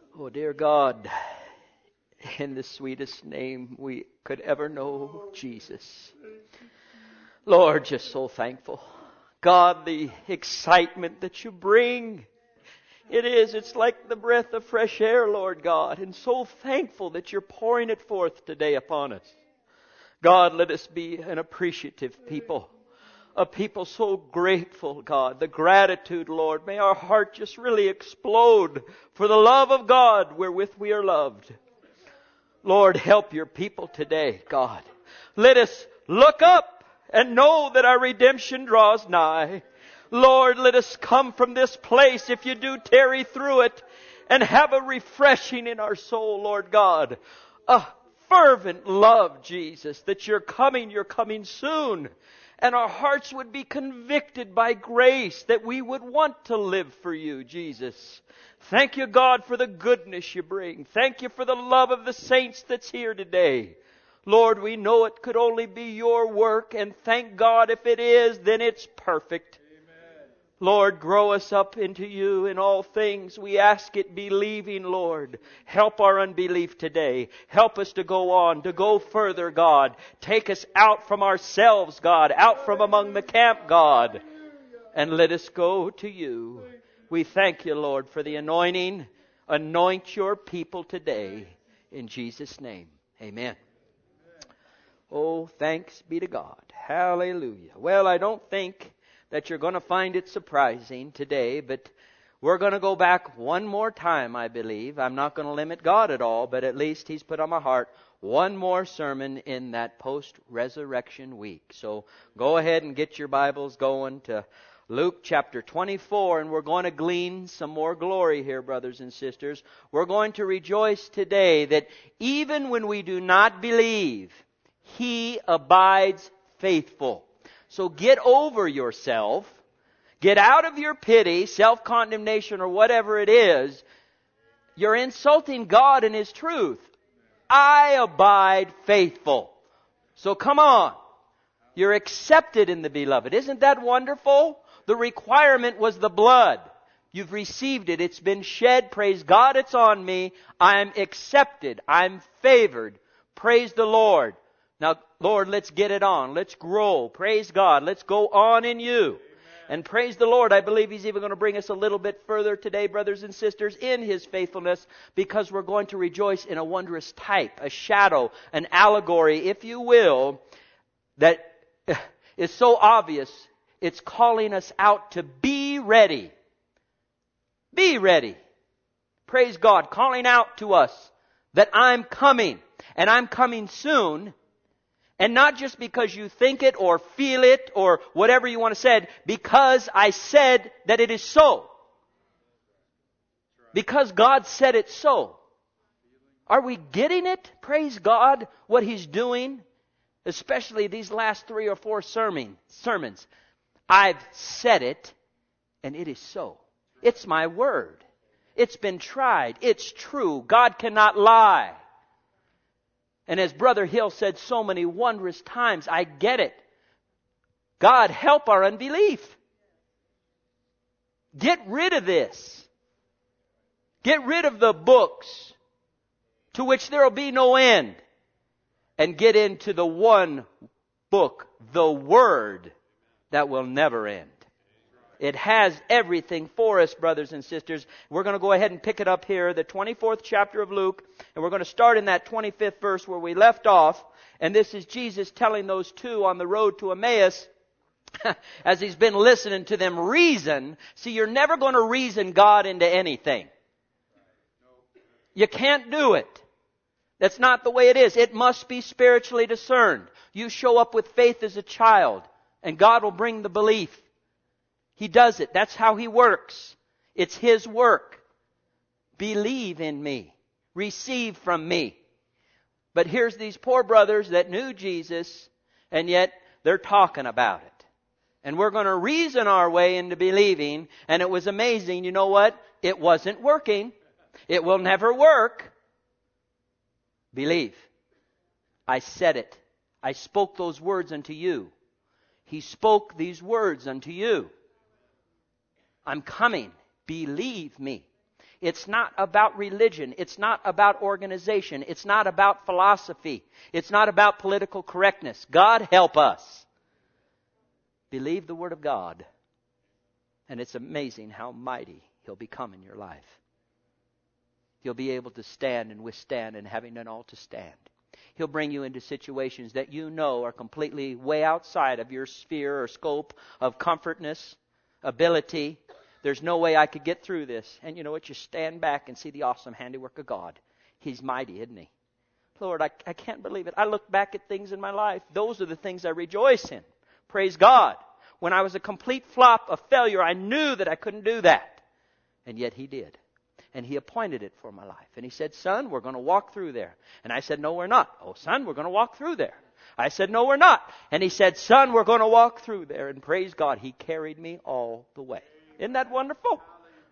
Oh, dear God, in the sweetest name we could ever know, Jesus. Lord, just so thankful. God, the excitement that you bring, it's like the breath of fresh air, Lord God, and so thankful that you're pouring it forth today upon us. God, let us be an appreciative people. A people so grateful, God. The gratitude, Lord. May our heart just really explode for the love of God wherewith we are loved. Lord, help your people today, God. Let us look up and know that our redemption draws nigh. Lord, let us come from this place, if you do tarry through it, and have a refreshing in our soul, Lord God. A fervent love, Jesus, that you're coming soon. And our hearts would be convicted by grace that we would want to live for you, Jesus. Thank you, God, for the goodness you bring. Thank you for the love of the saints that's here today. Lord, we know it could only be your work, and thank God if it is, then it's perfect. Lord, grow us up into you in all things. We ask it believing, Lord. Help our unbelief today. Help us to go on, to go further, God. Take us out from ourselves, God, out from among the camp, God, and let us go to you. We thank you, Lord, for the anointing. Anoint your people today. In Jesus' name, amen. Oh, thanks be to God. Hallelujah. Well, I don't think that you're going to find it surprising today, but we're going to go back one more time, I believe. I'm not going to limit God at all, but at least He's put on my heart one more sermon in that post-resurrection week. So go ahead and get your Bibles going to Luke chapter 24, and we're going to glean some more glory here, brothers and sisters. We're going to rejoice today that even when we do not believe, He abides faithful. So get over yourself. Get out of your pity, self-condemnation, or whatever it is. You're insulting God and His truth. I abide faithful. So come on. You're accepted in the Beloved. Isn't that wonderful? The requirement was the blood. You've received it. It's been shed. Praise God, it's on me. I'm accepted. I'm favored. Praise the Lord. Now, Lord, let's get it on. Let's grow. Praise God. Let's go on in you. Amen. And praise the Lord. I believe He's even going to bring us a little bit further today, brothers and sisters, in His faithfulness, because we're going to rejoice in a wondrous type, a shadow, an allegory, if you will, that is so obvious. It's calling us out to be ready. Be ready. Praise God. Calling out to us that I'm coming, and I'm coming soon. And not just because you think it or feel it or whatever you want to say, because I said that it is so. Because God said it so. Are we getting it? Praise God, what He's doing. Especially these last 3 or 4 sermons. I've said it, and it is so. It's my word. It's been tried. It's true. God cannot lie. And as Brother Hill said so many wondrous times, I get it. God, help our unbelief. Get rid of this. Get rid of the books to which there will be no end. And get into the one book, the Word, that will never end. It has everything for us, brothers and sisters. We're going to go ahead and pick it up here, the 24th chapter of Luke. And we're going to start in that 25th verse where we left off. And this is Jesus telling those two on the road to Emmaus, as He's been listening to them reason. See, you're never going to reason God into anything. You can't do it. That's not the way it is. It must be spiritually discerned. You show up with faith as a child, and God will bring the belief. He does it. That's how He works. It's His work. Believe in me. Receive from me. But here's these poor brothers that knew Jesus, and yet they're talking about it. And we're going to reason our way into believing, and it was amazing. You know what? It wasn't working. It will never work. Believe. I said it. I spoke those words unto you. He spoke these words unto you. I'm coming. Believe me. It's not about religion. It's not about organization. It's not about philosophy. It's not about political correctness. God help us. Believe the Word of God. And it's amazing how mighty He'll become in your life. You'll be able to stand and withstand, and having done all to stand. He'll bring you into situations that you know are completely way outside of your sphere or scope of comfortness, ability. There's no way I could get through this. And you know what? You stand back and see the awesome handiwork of God. He's mighty, isn't He? Lord, I can't believe it. I look back at things in my life. Those are the things I rejoice in. Praise God. When I was a complete flop, a failure, I knew that I couldn't do that. And yet He did. And He appointed it for my life. And He said, son, we're going to walk through there. And I said, no, we're not. Oh, son, we're going to walk through there. I said, no, we're not. And He said, son, we're going to walk through there. And praise God, He carried me all the way. Isn't that wonderful?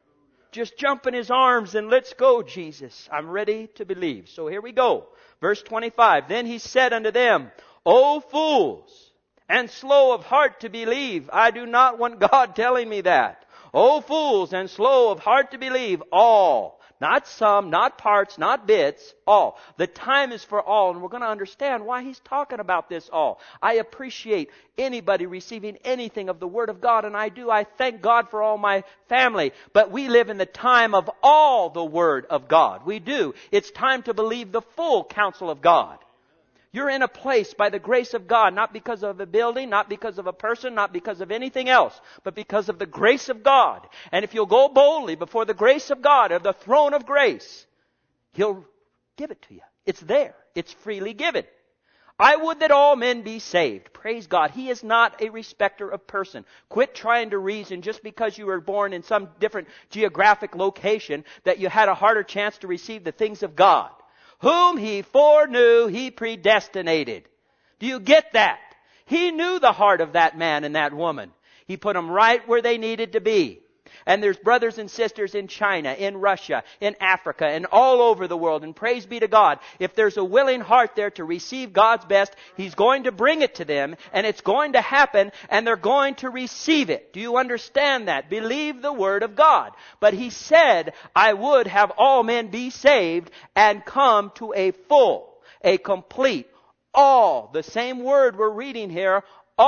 Just jump in His arms and let's go, Jesus. I'm ready to believe. So here we go. Verse 25. Then He said unto them, O fools, and slow of heart to believe. I do not want God telling me that. O fools, and slow of heart to believe all. Not some, not parts, not bits, all. The time is for all, and we're going to understand why He's talking about this all. I appreciate anybody receiving anything of the Word of God, and I do. I thank God for all my family. But we live in the time of all the Word of God. We do. It's time to believe the full counsel of God. You're in a place by the grace of God, not because of a building, not because of a person, not because of anything else, but because of the grace of God. And if you'll go boldly before the grace of God, or the throne of grace, He'll give it to you. It's there. It's freely given. I would that all men be saved. Praise God. He is not a respecter of person. Quit trying to reason just because you were born in some different geographic location that you had a harder chance to receive the things of God. Whom He foreknew, He predestinated. Do you get that? He knew the heart of that man and that woman. He put them right where they needed to be. And there's brothers and sisters in China, in Russia, in Africa, and all over the world. And praise be to God. If there's a willing heart there to receive God's best, He's going to bring it to them, and it's going to happen, and they're going to receive it. Do you understand that? Believe the Word of God. But He said, I would have all men be saved and come to a full, a complete, all, the same word we're reading here,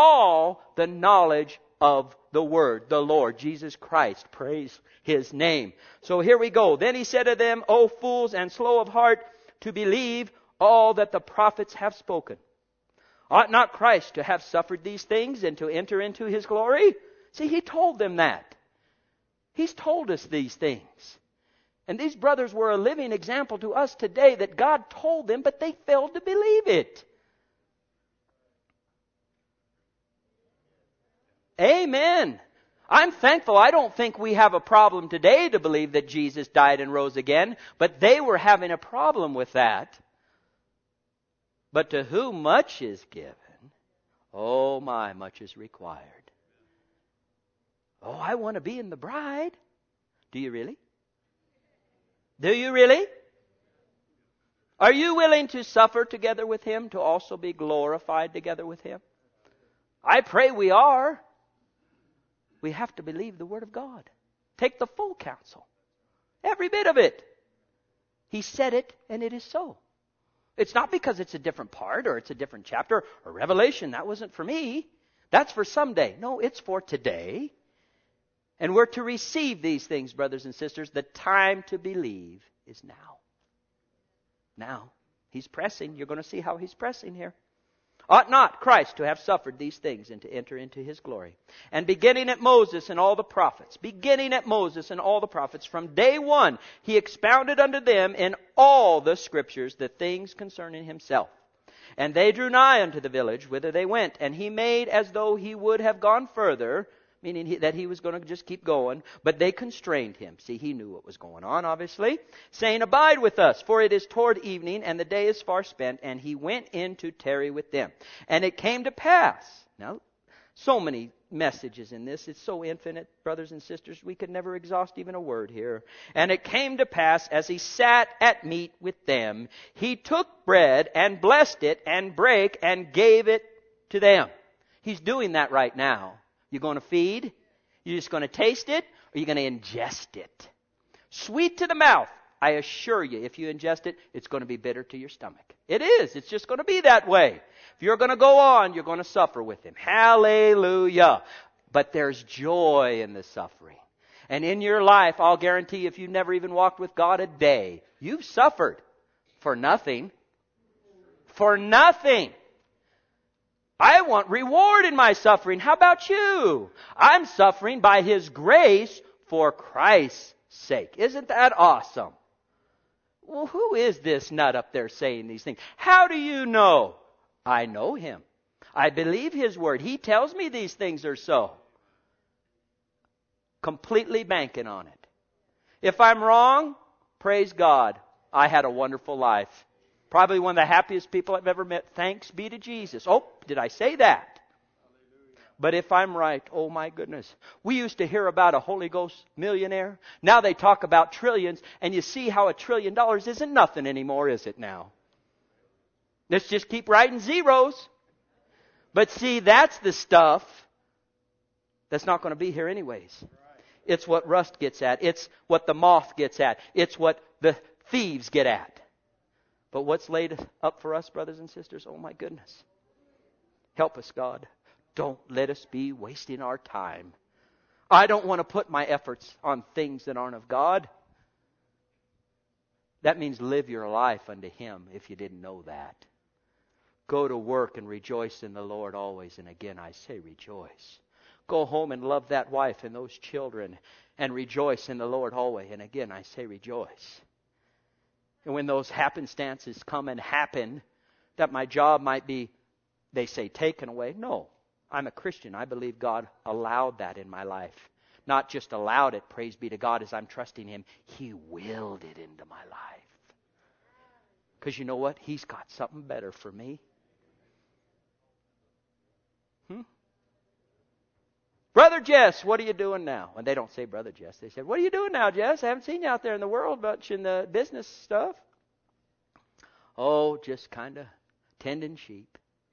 all the knowledge of the Word, the Lord, Jesus Christ. Praise His name. So here we go. Then He said to them, O fools and slow of heart to believe all that the prophets have spoken. Ought not Christ to have suffered these things and to enter into His glory? See, He told them that. He's told us these things. And these brothers were a living example to us today that God told them, but they failed to believe it. Amen. I'm thankful. I don't think we have a problem today to believe that Jesus died and rose again, but they were having a problem with that. But to whom much is given, oh my, much is required. Oh, I want to be in the bride. Do you really? Do you really? Are you willing to suffer together with Him, to also be glorified together with Him? I pray we are. We have to believe the Word of God. Take the full counsel. Every bit of it. He said it, and it is so. It's not because it's a different part, or it's a different chapter, or Revelation. That wasn't for me. That's for someday. No, it's for today. And we're to receive these things, brothers and sisters. The time to believe is now. Now. He's pressing. You're going to see how He's pressing here. Ought not Christ to have suffered these things and to enter into His glory? And beginning at Moses and all the prophets, from day one, He expounded unto them in all the Scriptures the things concerning Himself. And they drew nigh unto the village whither they went, and He made as though He would have gone further, meaning that He was going to just keep going, but they constrained Him. See, He knew what was going on, obviously, saying, Abide with us, for it is toward evening, and the day is far spent. And He went in to tarry with them. And it came to pass. Now, so many messages in this. It's so infinite, brothers and sisters. We could never exhaust even a word here. And it came to pass, as He sat at meat with them, He took bread and blessed it and brake and gave it to them. He's doing that right now. You're going to feed? You're just going to taste it? Or you're going to ingest it? Sweet to the mouth. I assure you, if you ingest it, it's going to be bitter to your stomach. It is. It's just going to be that way. If you're going to go on, you're going to suffer with Him. Hallelujah. But there's joy in the suffering. And in your life, I'll guarantee if you've never even walked with God a day, you've suffered for nothing. For nothing. I want reward in my suffering. How about you? I'm suffering by His grace for Christ's sake. Isn't that awesome? Well, who is this nut up there saying these things? How do you know? I know him. I believe his word. He tells me these things are so. Completely banking on it. If I'm wrong, praise God. I had a wonderful life. Probably one of the happiest people I've ever met. Thanks be to Jesus. Oh, did I say that? But if I'm right, oh my goodness. We used to hear about a Holy Ghost millionaire. Now they talk about trillions. And you see how $1 trillion isn't nothing anymore, is it now? Let's just keep writing zeros. But see, that's the stuff that's not going to be here anyways. It's what rust gets at. It's what the moth gets at. It's what the thieves get at. But what's laid up for us, brothers and sisters? Oh my goodness. Help us, God. Don't let us be wasting our time. I don't want to put my efforts on things that aren't of God. That means live your life unto Him, if you didn't know that. Go to work and rejoice in the Lord always. And again, I say rejoice. Go home and love that wife and those children and rejoice in the Lord always. And again, I say rejoice. And when those happenstances come and happen, that my job might be, they say, taken away. No. I'm a Christian. I believe God allowed that in my life. Not just allowed it, praise be to God, as I'm trusting Him. He willed it into my life. Because you know what? He's got something better for me. Brother Jess, what are you doing now? And they don't say Brother Jess. They say, what are you doing now, Jess? I haven't seen you out there in the world much in the business stuff. Oh, just kind of tending sheep.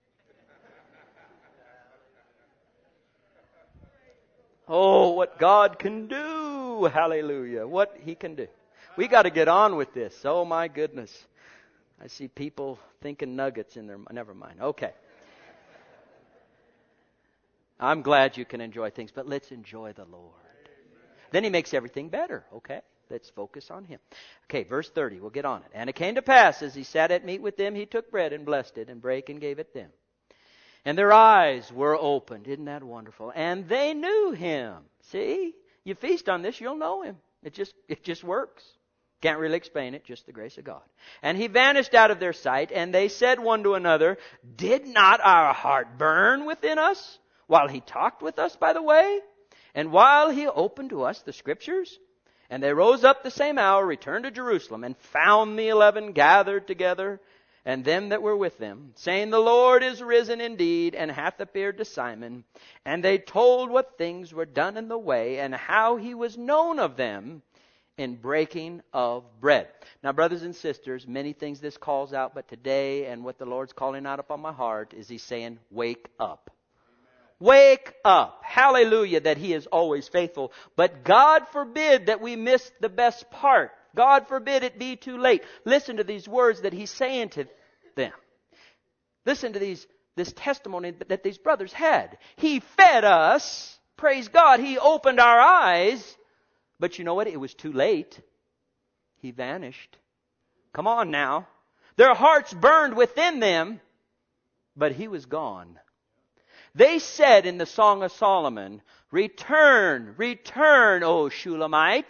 Oh, what God can do. Hallelujah. What He can do. We got to get on with this. Oh, my goodness. I see people thinking nuggets in their... Never mind. Okay. I'm glad you can enjoy things, but let's enjoy the Lord. Then He makes everything better. Okay. Let's focus on Him. Okay, verse 30. We'll get on it. And it came to pass, as He sat at meat with them, He took bread and blessed it and brake and gave it them. And their eyes were opened. Isn't that wonderful? And they knew Him. See? You feast on this, you'll know Him. It just works. Can't really explain it, just the grace of God. And He vanished out of their sight, and they said one to another, did not our heart burn within us while He talked with us by the way? And while He opened to us the Scriptures? And they rose up the same hour, returned to Jerusalem, and found the 11 gathered together, and them that were with them, saying, the Lord is risen indeed, and hath appeared to Simon. And they told what things were done in the way, and how He was known of them in breaking of bread. Now, brothers and sisters, many things this calls out, but today, and what the Lord's calling out upon my heart, is He's saying, wake up. Wake up. Hallelujah, that He is always faithful. But God forbid that we miss the best part. God forbid it be too late. Listen to these words that He's saying to them. Listen to this testimony that these brothers had. He fed us. Praise God. He opened our eyes. But you know what? It was too late. He vanished. Come on now. Their hearts burned within them, but He was gone. They said in the Song of Solomon, return, return, O Shulamite.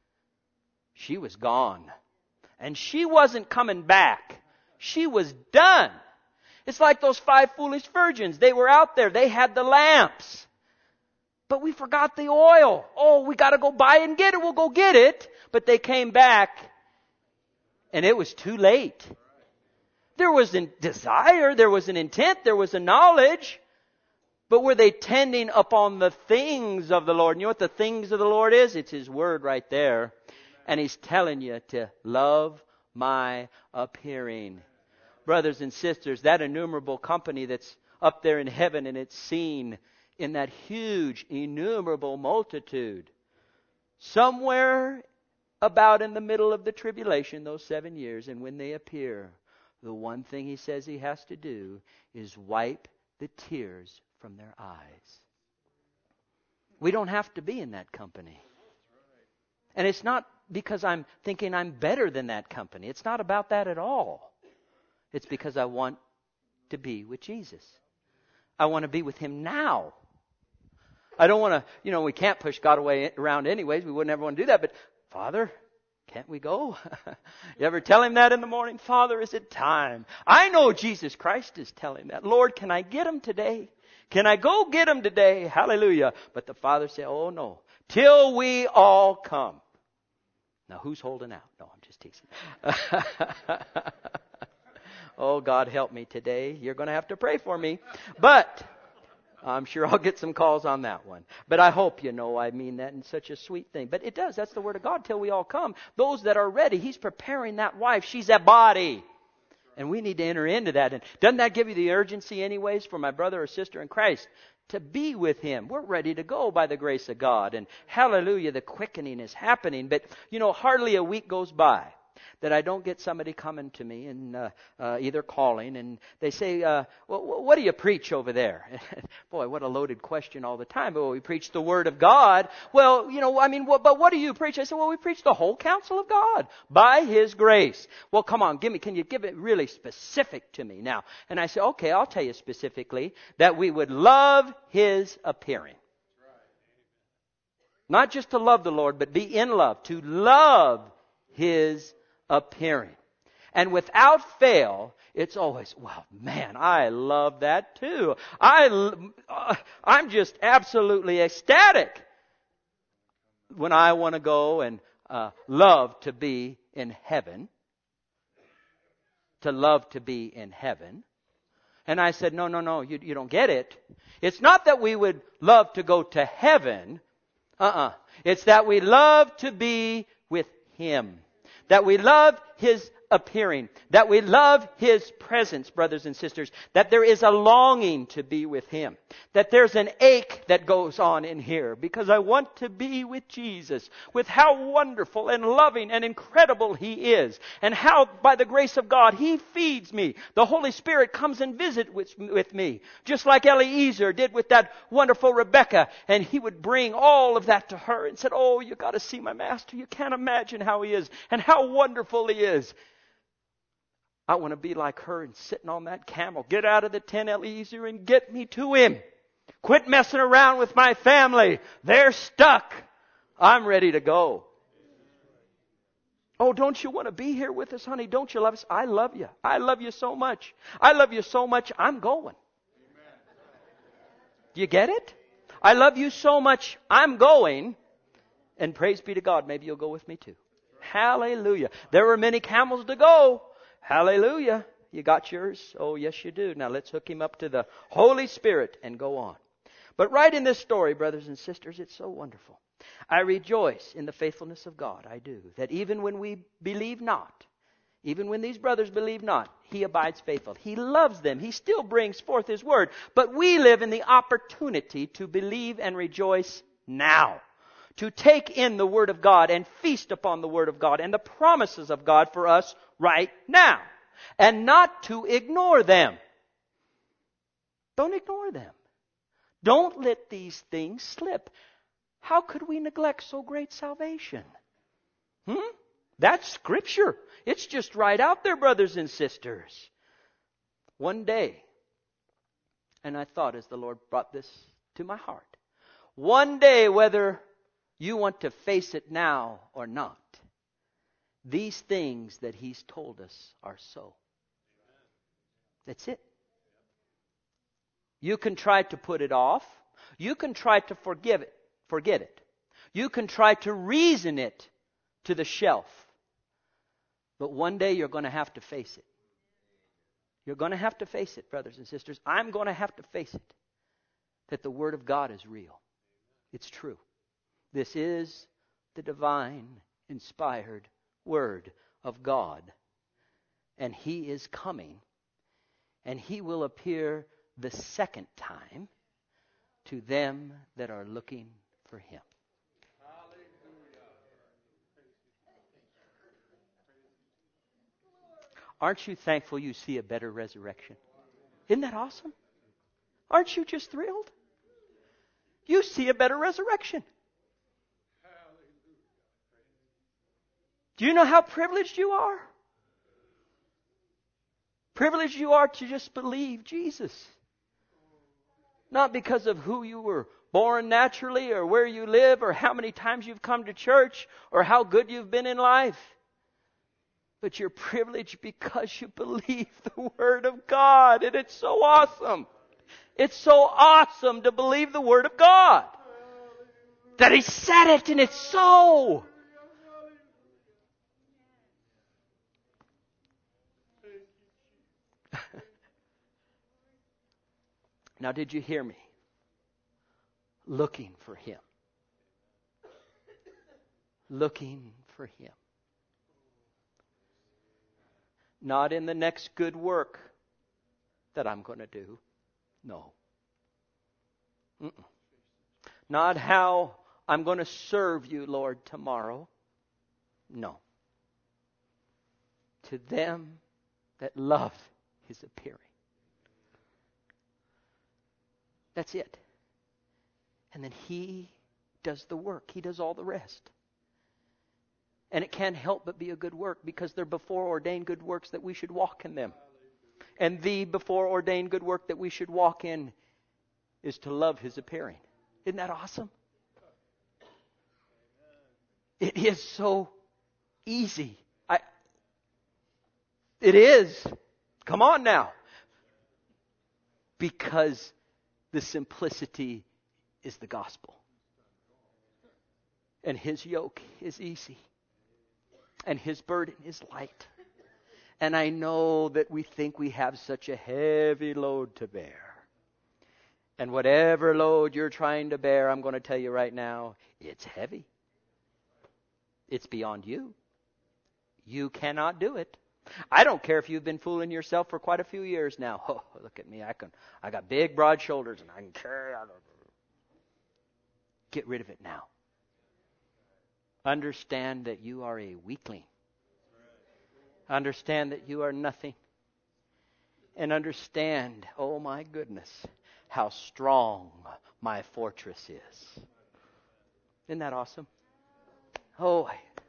She was gone. And she wasn't coming back. She was done. It's like those 5 foolish virgins. They were out there. They had the lamps. But we forgot the oil. Oh, we got to go buy and get it. We'll go get it. But they came back, and it was too late. There was a desire. There was an intent. There was a knowledge. But were they tending upon the things of the Lord? And you know what the things of the Lord is? It's His Word right there. And He's telling you to love my appearing. Brothers and sisters, that innumerable company that's up there in heaven, and it's seen in that huge, innumerable multitude. Somewhere about in the middle of the tribulation, those 7 years, and when they appear, the one thing he says he has to do is wipe the tears from their eyes. We don't have to be in that company. And it's not because I'm thinking I'm better than that company. It's not about that at all. It's because I want to be with Jesus. I want to be with Him now. I don't want to, we can't push God around anyways. We wouldn't ever want to do that. But, Father, can't we go? You ever tell Him that in the morning? Father, is it time? I know Jesus Christ is telling that. Lord, can I get Him today? Can I go get Him today? Hallelujah. But the Father said, oh no, till we all come. Now, who's holding out? No, I'm just teasing. Oh, God, help me today. You're going to have to pray for me. But I'm sure I'll get some calls on that one. But I hope I mean that in such a sweet thing. But it does. That's the Word of God. Till we all come. Those that are ready, He's preparing that wife. She's a body. And we need to enter into that. And doesn't that give you the urgency anyways for my brother or sister in Christ to be with Him? We're ready to go by the grace of God. And hallelujah, the quickening is happening. But, hardly a week goes by that I don't get somebody coming to me and either calling and they say, what do you preach over there? Boy, what a loaded question all the time. Well, we preach the Word of God. Well, but what do you preach? I said, well, we preach the whole counsel of God by His grace. Well, come on, can you give it really specific to me now? And I say, okay, I'll tell you specifically that we would love His appearing. Not just to love the Lord, but be in love. To love His appearing. And without fail, it's always, well, man, I love that too. I'm just absolutely ecstatic when I want to go and love to be in heaven. To love to be in heaven. And I said, no, you don't get it. It's not that we would love to go to heaven. It's that we love to be with Him. That we love His appearing. That we love His presence, brothers and sisters. That there is a longing to be with Him. That there's an ache that goes on in here. Because I want to be with Jesus. With how wonderful and loving and incredible He is. And how, by the grace of God, He feeds me. The Holy Spirit comes and visits with me. Just like Eliezer did with that wonderful Rebecca. And he would bring all of that to her and said, oh, you got to see my Master. You can't imagine how He is. And how wonderful He is. I want to be like her and sitting on that camel. Get out of the tent, Eliezer, and get me to Him. Quit messing around with my family. They're stuck. I'm ready to go. Oh, don't you want to be here with us, honey? Don't you love us? I love you. I love you so much. I love you so much, I'm going. Do you get it? I love you so much, I'm going. And praise be to God, maybe you'll go with me too. Hallelujah. There were many camels to go. Hallelujah. You got yours? Oh, yes, you do. Now let's hook him up to the Holy Spirit and go on. But right in this story, brothers and sisters, it's so wonderful. I rejoice in the faithfulness of God. I do. That even when we believe not, even when these brothers believe not, He abides faithful. He loves them. He still brings forth His word. But we live in the opportunity to believe and rejoice now. To take in the Word of God and feast upon the Word of God and the promises of God for us right now. And not to ignore them. Don't ignore them. Don't let these things slip. How could we neglect so great salvation? That's Scripture. It's just right out there, brothers and sisters. One day, and I thought as the Lord brought this to my heart, one day, whether you want to face it now or not, these things that He's told us are so. That's it. You can try to put it off. You can try to forget it. You can try to reason it to the shelf. But one day you're going to have to face it. You're going to have to face it, brothers and sisters. I'm going to have to face it. That the Word of God is real. It's true. This is the divine, inspired Word of God. And He is coming. And He will appear the second time to them that are looking for Him. Aren't you thankful you see a better resurrection? Isn't that awesome? Aren't you just thrilled? You see a better resurrection. Do you know how privileged you are? Privileged you are to just believe Jesus. Not because of who you were born naturally or where you live or how many times you've come to church or how good you've been in life. But you're privileged because you believe the Word of God. And it's so awesome. It's so awesome to believe the Word of God. That He said it and it's so. Now, did you hear me? Looking for Him. Looking for Him. Not in the next good work that I'm going to do. No. Not how I'm going to serve you, Lord, tomorrow. No. To them that love His appearing. That's it. And then He does the work. He does all the rest. And it can't help but be a good work because they're before ordained good works that we should walk in them. And the before ordained good work that we should walk in is to love His appearing. Isn't that awesome? It is so easy. It is. Come on now. Because the simplicity is the gospel. And His yoke is easy. And His burden is light. And I know that we think we have such a heavy load to bear. And whatever load you're trying to bear, I'm going to tell you right now, it's heavy. It's beyond you. You cannot do it. I don't care if you've been fooling yourself for quite a few years now. Oh, look at me. I got big, broad shoulders and I can carry out. Get rid of it now. Understand that you are a weakling. Understand that you are nothing. And understand, oh my goodness, how strong my fortress is. Isn't that awesome? Oh,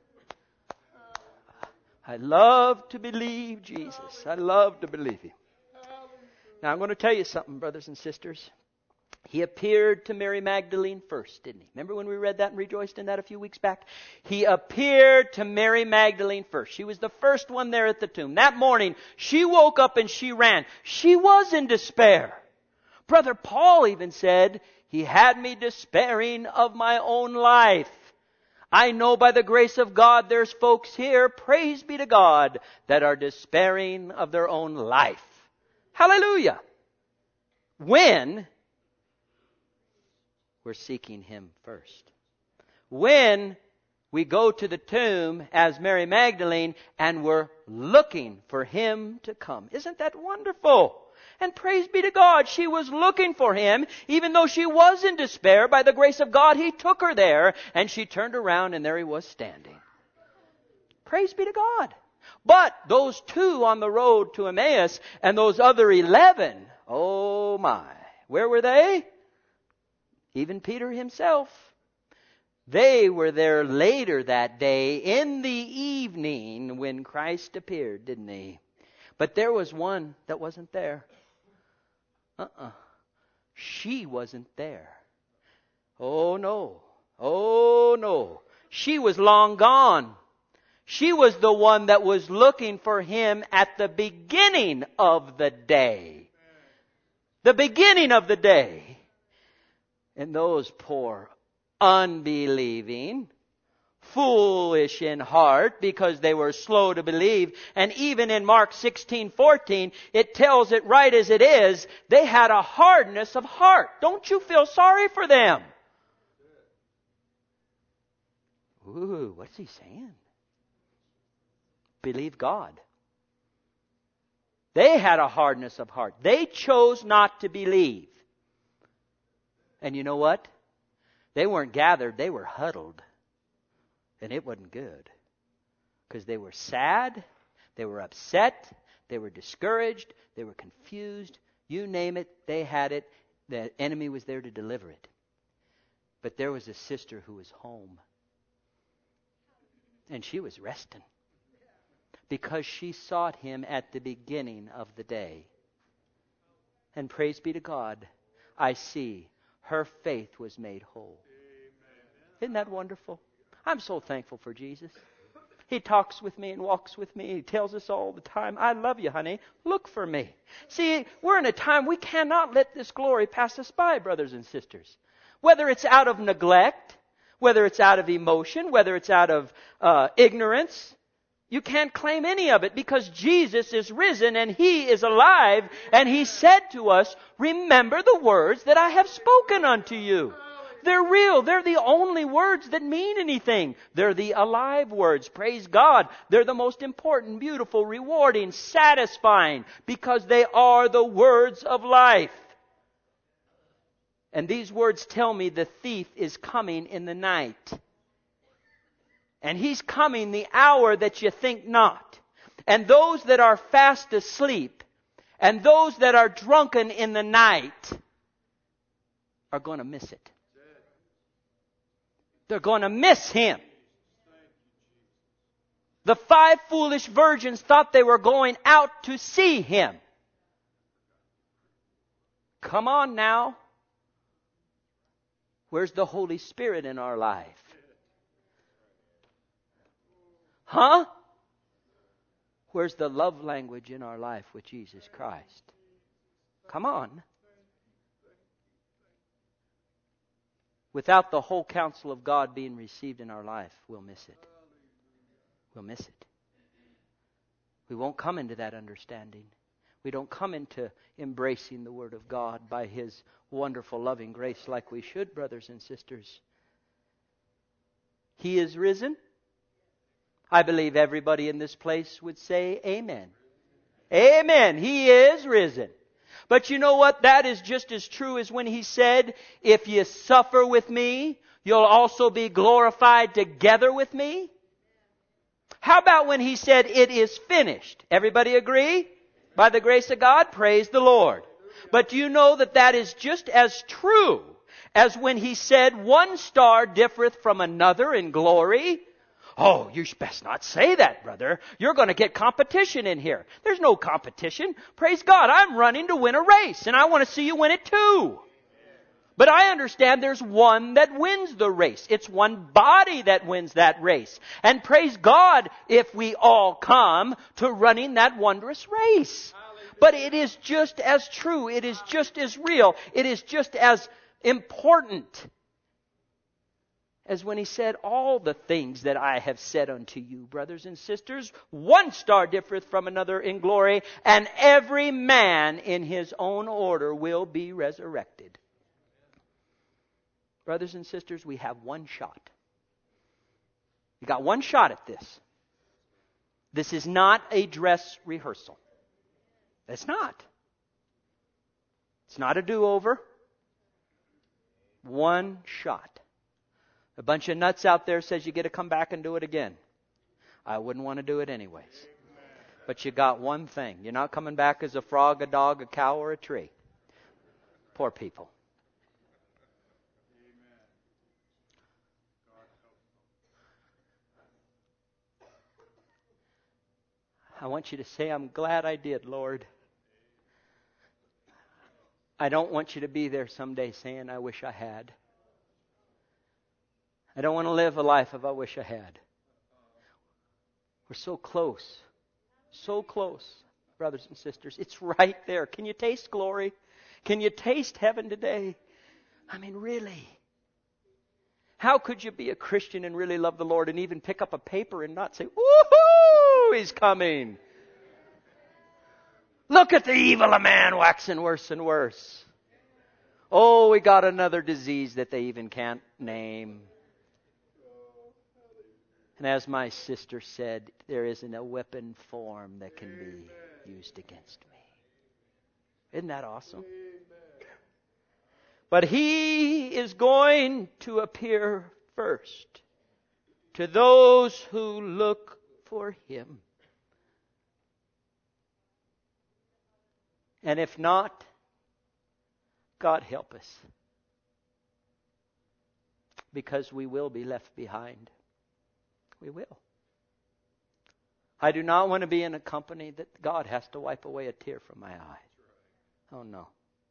I love to believe Jesus. I love to believe Him. Now I'm going to tell you something, brothers and sisters. He appeared to Mary Magdalene first, didn't He? Remember when we read that and rejoiced in that a few weeks back? He appeared to Mary Magdalene first. She was the first one there at the tomb. That morning, she woke up and she ran. She was in despair. Brother Paul even said, He had me despairing of my own life. I know by the grace of God there's folks here, praise be to God, that are despairing of their own life. Hallelujah! When we're seeking Him first. When we go to the tomb as Mary Magdalene and we're looking for Him to come. Isn't that wonderful? And praise be to God, she was looking for Him, even though she was in despair. By the grace of God, He took her there, and she turned around, and there He was standing. Praise be to God. But those 2 on the road to Emmaus, and those other 11, oh my, where were they? Even Peter himself. They were there later that day, in the evening, when Christ appeared, didn't they? But there was one that wasn't there. She wasn't there. Oh no. Oh no. She was long gone. She was the one that was looking for Him at the beginning of the day. The beginning of the day. And those poor, unbelieving, foolish in heart, because they were slow to believe. And even in Mark 16:14, it tells it right as it is. They had a hardness of heart. Don't you feel sorry for them? Ooh, what's he saying? Believe God. They had a hardness of heart. They chose not to believe. And you know what? They weren't gathered, they were huddled. And it wasn't good. Because they were sad. They were upset. They were discouraged. They were confused. You name it, they had it. The enemy was there to deliver it. But there was a sister who was home. And she was resting. Because she sought Him at the beginning of the day. And praise be to God, I see her faith was made whole. Isn't that wonderful? I'm so thankful for Jesus. He talks with me and walks with me. He tells us all the time, I love you, honey. Look for me. See, we're in a time we cannot let this glory pass us by, brothers and sisters. Whether it's out of neglect, whether it's out of emotion, whether it's out of ignorance, you can't claim any of it because Jesus is risen and He is alive. And He said to us, remember the words that I have spoken unto you. They're real. They're the only words that mean anything. They're the alive words. Praise God. They're the most important, beautiful, rewarding, satisfying, because they are the words of life. And these words tell me the thief is coming in the night. And he's coming the hour that you think not. And those that are fast asleep and those that are drunken in the night are going to miss it. They're going to miss Him. The 5 foolish virgins thought they were going out to see Him. Come on now. Where's the Holy Spirit in our life? Huh? Where's the love language in our life with Jesus Christ? Come on. Without the whole counsel of God being received in our life, we'll miss it. We'll miss it. We won't come into that understanding. We don't come into embracing the Word of God by His wonderful loving grace like we should, brothers and sisters. He is risen. I believe everybody in this place would say amen. Amen. He is risen. But you know what? That is just as true as when He said, if you suffer with me, you'll also be glorified together with me. How about when He said, it is finished? Everybody agree? By the grace of God, praise the Lord. But do you know that that is just as true as when He said, one star differeth from another in glory? Oh, you best not say that, brother. You're going to get competition in here. There's no competition. Praise God, I'm running to win a race, and I want to see you win it too. But I understand there's one that wins the race. It's one body that wins that race. And praise God if we all come to running that wondrous race. But it is just as true. It is just as real. It is just as important as when He said, all the things that I have said unto you, brothers and sisters, one star differeth from another in glory, and every man in his own order will be resurrected. Brothers and sisters, we have one shot. You got one shot at this. This is not a dress rehearsal. It's not. It's not a do-over. One shot. A bunch of nuts out there says you get to come back and do it again. I wouldn't want to do it anyways. But you got one thing. You're not coming back as a frog, a dog, a cow, or a tree. Poor people. I want you to say, I'm glad I did, Lord. I don't want you to be there someday saying, I wish I had. I don't want to live a life of I wish I had. We're so close. So close, brothers and sisters. It's right there. Can you taste glory? Can you taste heaven today? I mean, really. How could you be a Christian and really love the Lord and even pick up a paper and not say, woohoo, He's coming? Look at the evil of man waxing worse and worse. Oh, we got another disease that they even can't name. And as my sister said, there isn't a weapon form that can be used against me. Isn't that awesome? But He is going to appear first to those who look for Him. And if not, God help us. Because we will be left behind. We will. I do not want to be in a company that God has to wipe away a tear from my eye. Oh no.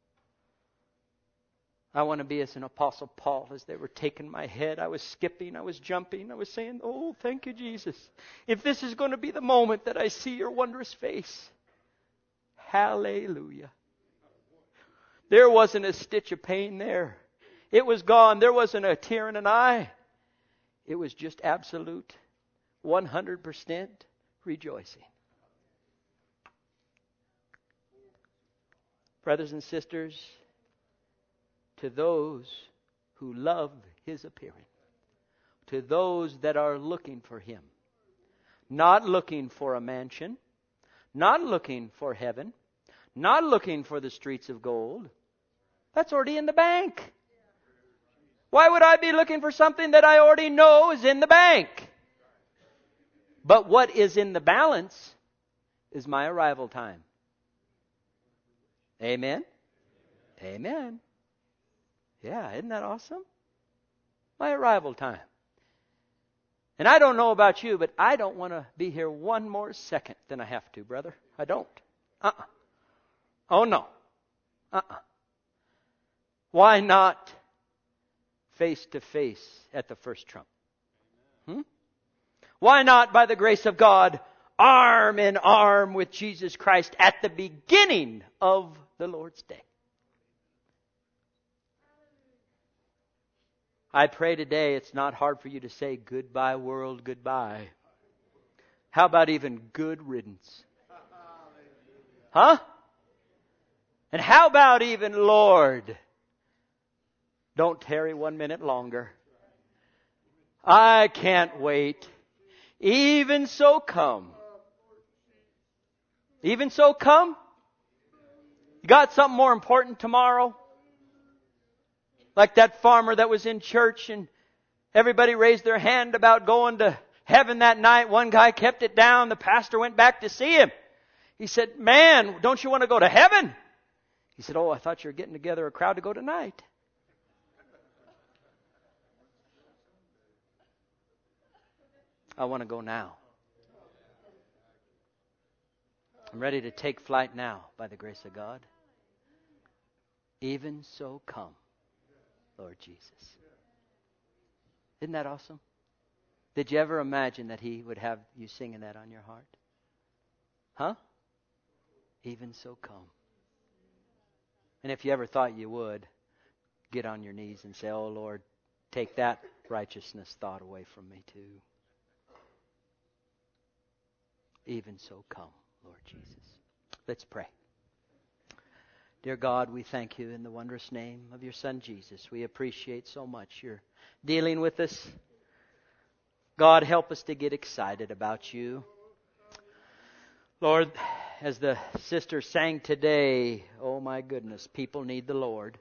I want to be as an Apostle Paul. As they were taking my head, I was skipping, I was jumping, I was saying, oh, thank you, Jesus. If this is going to be the moment that I see your wondrous face, hallelujah. There wasn't a stitch of pain there. It was gone. There wasn't a tear in an eye. It was just absolute 100% rejoicing. Brothers and sisters, to those who love His appearing, to those that are looking for Him, not looking for a mansion, not looking for heaven, not looking for the streets of gold, that's already in the bank. Why would I be looking for something that I already know is in the bank? But what is in the balance is my arrival time. Amen? Amen. Yeah, isn't that awesome? My arrival time. And I don't know about you, but I don't want to be here one more second than I have to, brother. I don't. Oh, no. Why not face to face at the first trump? Why not, by the grace of God, arm in arm with Jesus Christ at the beginning of the Lord's day? I pray today it's not hard for you to say, goodbye world, goodbye. How about even good riddance? Huh? And how about even, Lord, don't tarry 1 minute longer. I can't wait. Even so come. Even so come? You got something more important tomorrow? Like that farmer that was in church and everybody raised their hand about going to heaven that night. One guy kept it down. The pastor went back to see him. He said, man, don't you want to go to heaven? He said, oh, I thought you were getting together a crowd to go tonight. I want to go now. I'm ready to take flight now by the grace of God. Even so come, Lord Jesus. Isn't that awesome? Did you ever imagine that He would have you singing that on your heart? Huh? Even so come. And if you ever thought you would, get on your knees and say, oh Lord, take that righteousness thought away from me too. Even so come, Lord Jesus. Let's pray. Dear God, we thank you in the wondrous name of your Son Jesus. We appreciate so much your dealing with us. God, help us to get excited about you. Lord, as the sister sang today, oh my goodness, people need the Lord.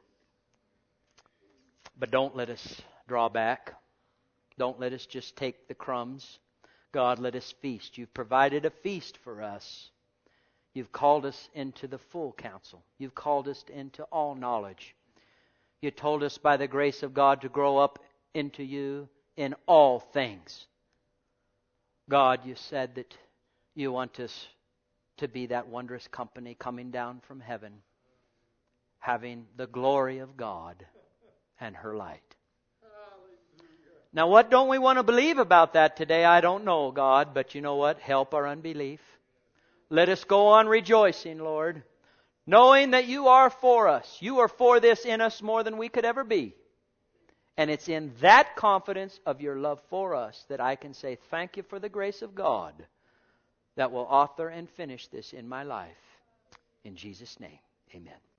But don't let us draw back. Don't let us just take the crumbs. God, let us feast. You've provided a feast for us. You've called us into the full counsel. You've called us into all knowledge. You told us by the grace of God to grow up into you in all things. God, you said that you want us to be that wondrous company coming down from heaven, having the glory of God and her light. Now, what don't we want to believe about that today? I don't know, God, but you know what? Help our unbelief. Let us go on rejoicing, Lord, knowing that you are for us. You are for this in us more than we could ever be. And it's in that confidence of your love for us that I can say thank you for the grace of God that will author and finish this in my life. In Jesus' name, amen.